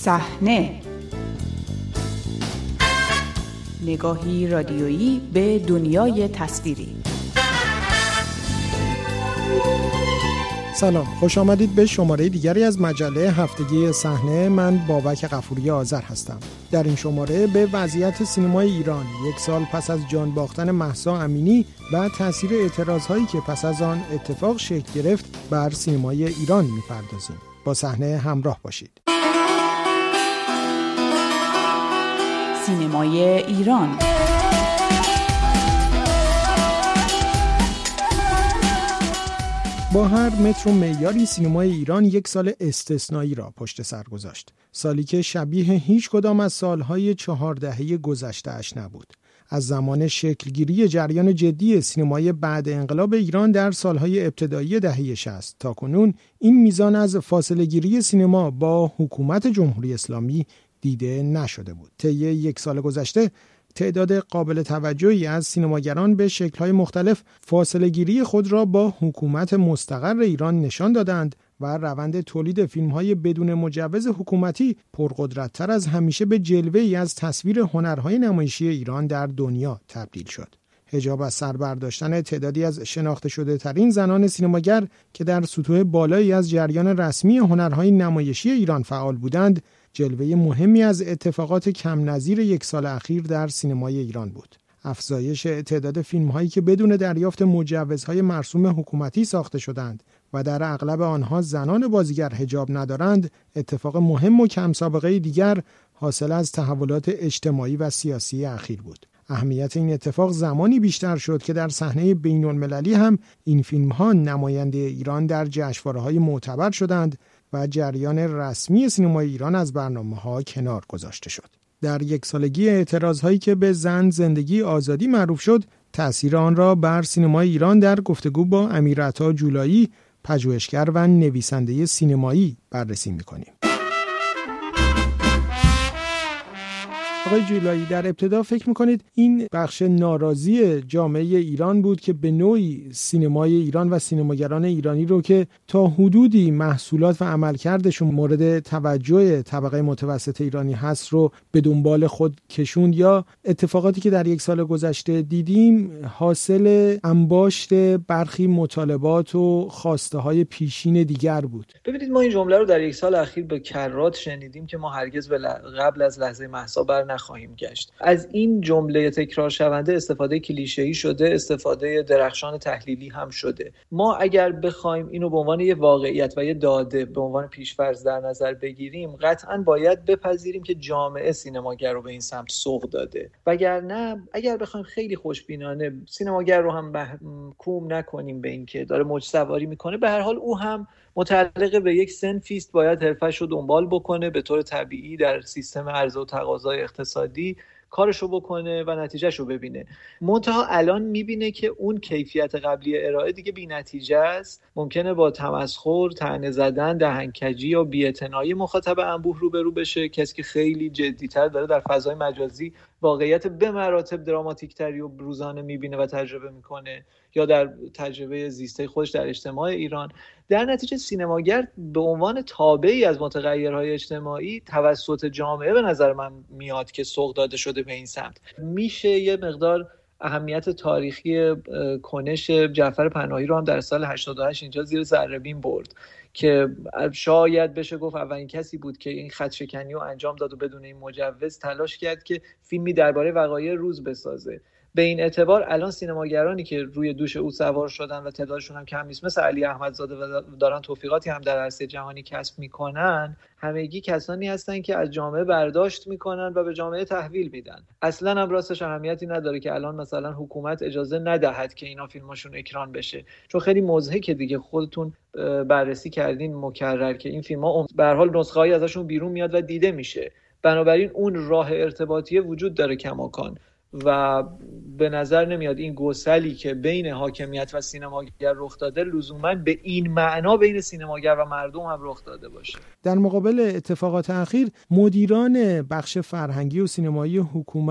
صحنه، نگاهی رادیویی به دنیای تصویری. سلام، خوش آمدید به شماره دیگری از مجله هفتگی صحنه. من بابک غفوری آذر هستم. در این شماره به وضعیت سینمای ایران یک سال پس از جان باختن مهسا امینی و تاثیر اعتراضهایی که پس از آن اتفاق شکل گرفت بر سینمای ایران می‌پردازیم. با صحنه همراه باشید. سینمای ایران. با هر متر و معیاری سینمای ایران یک سال استثنایی را پشت سر گذاشت. سالی که شبیه هیچ کدام از سالهای 4 دهه گذشته اش نبود. از زمان شکلگیری جریان جدی سینمای بعد انقلاب ایران در سالهای ابتدایی دهه 60 تا کنون این میزان از فاصله گیری سینما با حکومت جمهوری اسلامی دیده نشده بود. طی یک سال گذشته تعداد قابل توجهی از سینماگران به شکل‌های مختلف فاصله‌گیری خود را با حکومت مستقر ایران نشان دادند و روند تولید فیلم‌های بدون مجوز حکومتی پرقدرت‌تر از همیشه به جلوه‌ای از تصویر هنرهای نمایشی ایران در دنیا تبدیل شد. حجاب از سر برداشتن تعدادی از شناخته شده ترین زنان سینماگر که در سطوح بالایی از جریان رسمی هنرهای نمایشی ایران فعال بودند، جلوه مهمی از اتفاقات کم نظیر یک سال اخیر در سینمای ایران بود. افزایش تعداد فیلم‌هایی که بدون دریافت مجوزهای مرسوم حکومتی ساخته شدند و در اغلب آنها زنان بازیگر حجاب ندارند، اتفاق مهم و کم سابقه دیگر حاصل از تحولات اجتماعی و سیاسی اخیر بود. اهمیت این اتفاق زمانی بیشتر شد که در صحنه بین‌المللی هم این فیلم‌ها نماینده ایران در جشنواره‌های معتبر شدند و جریان رسمی سینمای ایران از برنامه‌ها کنار گذاشته شد. در یک سالگی اعتراضهایی که به زن، زندگی، آزادی معروف شد، تأثیر آن را بر سینمای ایران در گفتگو با امیرعطا جولایی، پژوهشگر و نویسنده سینمایی بررسی می‌کنیم. آقای جولایی، در ابتدا فکر میکنید این بخش ناراضی جامعه ایران بود که به نوعی سینمای ایران و سینماگران ایرانی رو که تا حدودی محصولات و عملکردشون مورد توجه طبقه متوسط ایرانی هست رو به دنبال خود کشوند، یا اتفاقاتی که در یک سال گذشته دیدیم حاصل انباشت برخی مطالبات و خواسته های پیشین دیگر بود؟ ببینید، ما این جمله رو در یک سال اخیر به کرات شنیدیم که ما هرگز قبل از لحظه مهسا نخواهیم گشت. از این جمله تکرار شونده استفاده کلیشه‌ای شده، استفاده درخشان تحلیلی هم شده. ما اگر بخوایم اینو به عنوان یه واقعیت و یه داده به عنوان پیش‌فرض در نظر بگیریم، قطعاً باید بپذیریم که جامعه سینماگر رو به این سمت سوق داده. وگرنه اگر بخوایم خیلی خوشبینانه سینماگر رو هم محکوم نکنیم به این که داره موج سواری میکنه، به هر حال او هم متعلق به یک صنفی است، باید حرفش رو دنبال بکنه، به طور طبیعی در سیستم عرضه و تقاضای اقتصادی کارشو بکنه و نتیجهشو ببینه. منتها الان میبینه که اون کیفیت قبلی ارائه دیگه بی نتیجه است. ممکنه با تمسخر، طعنه زدن، دهنکجی یا بی‌اعتنایی مخاطب انبوه روبرو بشه، کسی که خیلی جدی‌تر داره در فضای مجازی واقعیت به مراتب دراماتیک‌تری و روزانه میبینه و تجربه میکنه، یا در تجربه زیسته خودش در اجتماع ایران. در نتیجه سینماگر به عنوان تابعی از متغیرهای اجتماعی توسط جامعه به نظر من میاد که سوق داده شده به این سمت. میشه یه مقدار اهمیت تاریخی کنش جعفر پناهی رو هم در سال 88 اینجا زیر ذره‌بین برد که شاید بشه گفت اولین کسی بود که این خط‌شکنی رو انجام داد و بدون این مجوز تلاش کرد که فیلمی درباره وقایع روز بسازه. به این اعتبار الان سینماگرانی که روی دوش او سوار شدن و تعدادشون هم کم نیست، مثل علی احمدزاده و دارن توفیقاتی هم در عرصه جهانی کسب میکنن، همگی کسانی هستن که از جامعه برداشت میکنن و به جامعه تحویل میدن. اصلا هم راستش اهمیتی نداره که الان مثلا حکومت اجازه ندهد که اینا فیلماشون اکران بشه، چون خیلی مضحکه دیگه. خودتون بررسی کردین مکرر که این فیلم‌ها به هر حال نسخه‌ای ازشون بیرون میاد و دیده میشه، بنابراین اون راه ارتباطی وجود داره کماکان و به نظر نمیاد این گسلی که بین حاکمیت و سینماگر رخ داده لزوما به این معنا بین سینماگر و مردم هم رخ داده باشه. در مقابل اتفاقات اخیر، مدیران بخش فرهنگی و سینمایی حکومت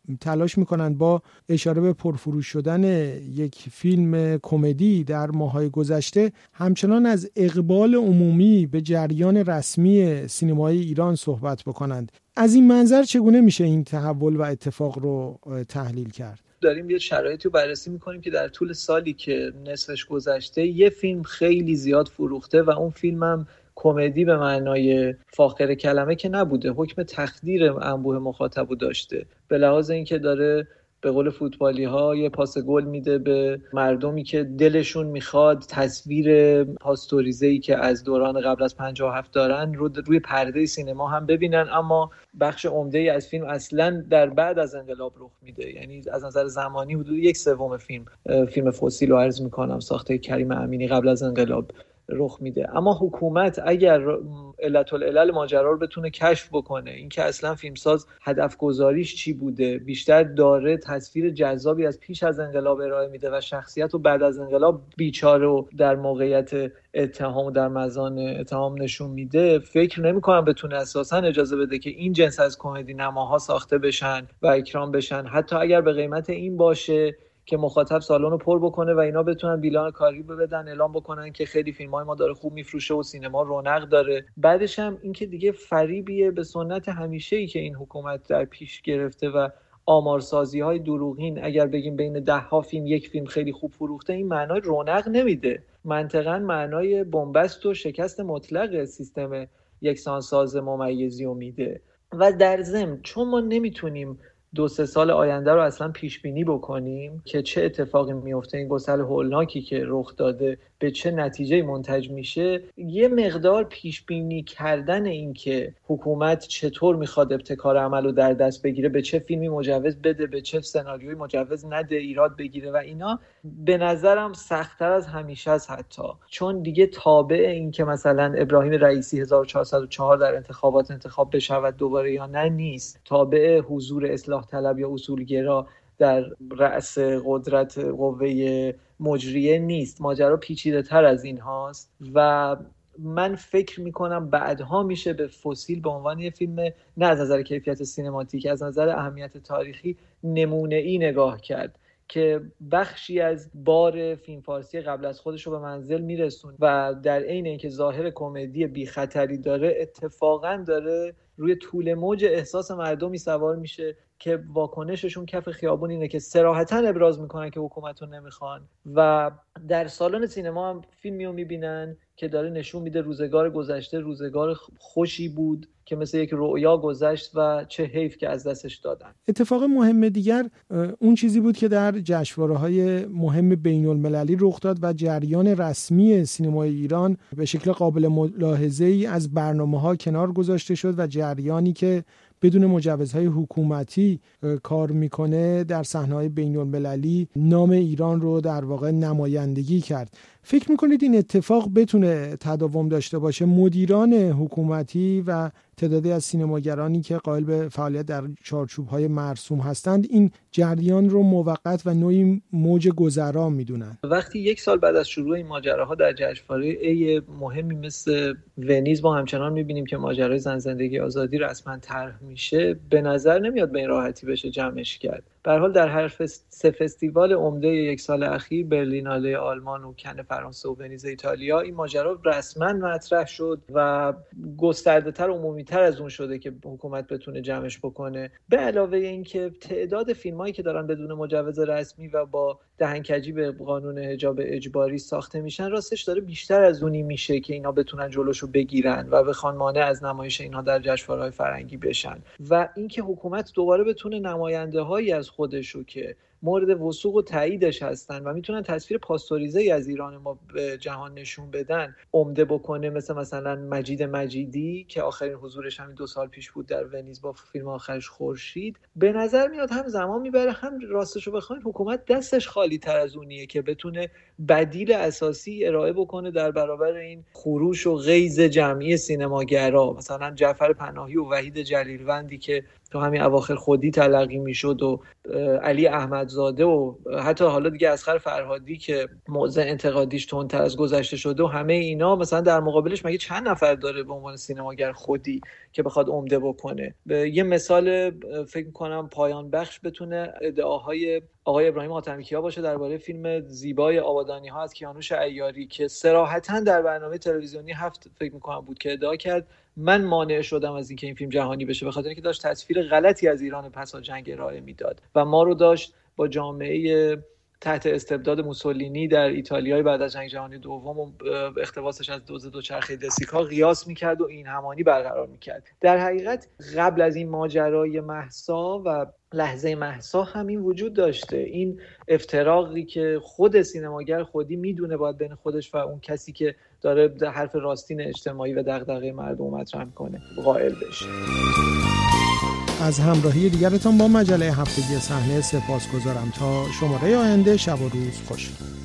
تلاش میکنن با اشاره به پرفروش شدن یک فیلم کمدی در ماه‌های گذشته همچنان از اقبال عمومی به جریان رسمی سینمای ایران صحبت بکنند. از این منظر چگونه میشه این تحول و اتفاق رو تحلیل کرد؟ داریم یه شرایطی رو بررسی میکنیم که در طول سالی که نصفش گذشته یه فیلم خیلی زیاد فروخته و اون فیلم هم کمدی به معنای فاخر کلمه که نبوده، حکم تخدیر انبوه مخاطبو داشته، به لحاظ اینکه داره به قول فوتبالی ها یه پاس گل میده به مردمی که دلشون میخواد تصویر پاستوریزه‌ای که از دوران قبل از 57 دارن رو روی پرده سینما هم ببینن، اما بخش عمده‌ای از فیلم اصلاً در بعد از انقلاب رخ میده. یعنی از نظر زمانی حدود 1/3 فیلم فسیل رو عرض میکنم ساخته کریم امینی قبل از انقلاب رخ میده. اما حکومت اگر علت العلل ماجرا رو بتونه کشف بکنه، اینکه اصلا فیلمساز هدف گذاریش چی بوده، بیشتر داره تصویر جذابی از پیش از انقلاب ارائه میده و شخصیت رو بعد از انقلاب بیچاره رو در موقعیت اتهام و در مزان اتهام نشون میده، فکر نمی‌کنم بتونه اساسا اجازه بده که این جنس از کمدی نماها ساخته بشن و اکرام بشن، حتی اگر به قیمت این باشه که مخاطب سالن رو پر بکنه و اینا بتونن بیلان کاری بدن، اعلام بکنن که خیلی فیلم‌های ما داره خوب میفروشه و سینما رونق داره. بعدش هم این که دیگه فریبیه به سنت همیشه‌ای که این حکومت در پیش گرفته و آمارسازی‌های دروغین، اگر بگیم بین 10 فیلم یک فیلم خیلی خوب فروخته، این معنای رونق نمیده، منطقاً معنای بنبست و شکست مطلق سیستم یکسانساز ممیزی رو میده. و در ضمن چون ما نمیتونیم 2-3 سال آینده رو اصلا پیش بینی بکنیم که چه اتفاقی میفته، این گسل هولناکی که رخ داده به چه نتیجه منتج میشه، یه مقدار پیش بینی کردن این که حکومت چطور میخواد ابتکار عمل رو در دست بگیره، به چه فیلمی مجوز بده، به چه سناریویی مجوز نده، ایراد بگیره و اینا، به نظرم سخت‌تر از همیشه است، حتی چون دیگه تابع این که مثلا ابراهیم رئیسی 1404 در انتخابات انتخاب بشود دوباره یا نه نیست، تابع حضور اصلاح طلب یا اصولگرا در رأس قدرت قوه مجریه نیست. ماجرا پیچیده تر از این هاست و من فکر میکنم بعدها میشه به فسیل به عنوان یه فیلم نه از نظر کیفیت سینماتیک، از نظر اهمیت تاریخی نمونه‌ای نگاه کرد که بخشی از بار فیلم فارسی قبل از خودش رو به منزل میرسون و در عین اینکه ظاهر کمدی بی خطری داره، اتفاقا داره روی طول موج احساس مردمی سوار میشه که واکنششون کف خیابون اینه که صراحتاً ابراز میکنن که حکومت رو نمیخوان و در سالن سینما هم فیلمی رو میبینن که داره نشون میده روزگار گذشته روزگار خوشی بود که مثل یک رؤیا گذشت و چه حیف که از دستش دادن. اتفاق مهم دیگر اون چیزی بود که در جشنواره‌های مهم بین‌المللی رخ داد و جریان رسمی سینمای ایران به شکل قابل ملاحظه‌ای از برنامه‌ها کنار گذاشته شد و جریانی که بدون مجوزهای حکومتی کار میکنه در صحنه‌های بین‌المللی نام ایران رو در واقع نمایندگی کرد. فکر میکنید این اتفاق بتونه تداوم داشته باشه؟ مدیران حکومتی و تعدادی از سینماگرانی که قائل به فعالیت در چارچوب‌های مرسوم هستند این جریان رو موقت و نوعی موج گذرا میدونن. وقتی 1 سال بعد از شروع این ماجراها در جشنواره مهمی مثل ونیز ما همچنان میبینیم که ماجرای زن زندگی آزادی رسما طرح میشه، به نظر نمیاد به این راحتی بشه جمعش کرد. به هر حال در هر 3 فستیوال عمده 1 سال اخیر، برلیناله آلمان و کن فرانسه و ونیز ایتالیا، این ماجرا رسما مطرح شد و گسترده‌تر و عمومی‌تر از اون شده که حکومت بتونه جمعش بکنه. به علاوه این که تعداد فیلمایی که دارن بدون مجوز رسمی و با دهنکجی به قانون حجاب اجباری ساخته میشن، راستش داره بیشتر از اونی میشه که اینا بتونن جلوشو بگیرن و بخوان مانع از نمایش اینها در جشنواره‌های فرنگی بشن و اینکه حکومت دوباره بتونه نماینده‌هایی از خودشو که مورد وثوق و تاییدش هستن و میتونن تصویر پاستوریزه‌ای از ایران ما به جهان نشون بدن عمده بکنه، مثلا مجید مجیدی که آخرین حضورش همین 2 سال پیش بود در ونیز با فیلم آخرش خورشید. به نظر میاد هم زمان میبره، هم راستشو بخواید حکومت دستش خالی تر از اونیه که بتونه بدیل اساسی ارائه بکنه در برابر این خروش و غیظ جمعی سینماگرا، مثلا جعفر پناهی و وحید جلیلوندی که تو همین اواخر خودی تلقی میشد و علی احمد فرهادزاده و حتی حالا دیگه اصغر فرهادی که موضع انتقادیش تندتر از گذشته شده و همه اینا، مثلا در مقابلش مگه چند نفر داره به عنوان سینماگر خودی که بخواد عمده بکنه؟ یه مثال فکر می‌کنم پایان بخش بتونه ادعاهای آقای ابراهیم حاتمی‌کیا باشه درباره فیلم زیبای آبادانی‌ها از کیانوش عیاری که صراحتاً در برنامه تلویزیونی هفت فکر می‌کنم بود که ادعا کرد من مانع شدم از اینکه این فیلم جهانی بشه، به خاطر اینکه داشت تصویر غلطی از ایران پس از جنگ ارائه میداد و ما رو داشت با جامعه تحت استبداد موسولینی در ایتالیای بعد از جنگ جهانی دوم و اقتباسش از دوچرخه دسیکا قیاس میکرد و این همانی برقرار میکرد. در حقیقت قبل از این ماجرای مهسا و لحظه مهسا همین وجود داشته، این افتراقی که خود سینماگر خودی میدونه باید بین خودش و اون کسی که داره حرف راستین اجتماعی و دغدغه مردم مطرح کنه قائل بشه. از همراهی دیگرتان با مجله هفتگی صحنه سپاسگزارم. تا شماره آینده، شب و روز خوش.